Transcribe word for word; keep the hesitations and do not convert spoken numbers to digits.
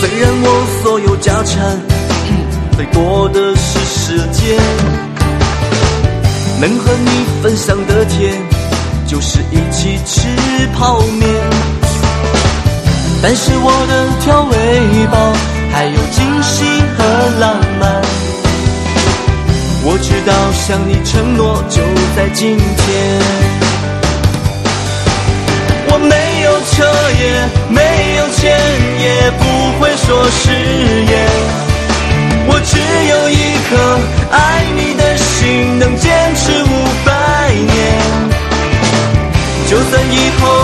虽然我所有家产最多的是时间，能和你分享的甜就是一起吃泡面，但是我的调味包还有惊喜和浪漫，我知道向你承诺就在今天。我没有车也没有钱，也不会说誓言，我只有一颗爱你的心，能坚持五百年。就算以后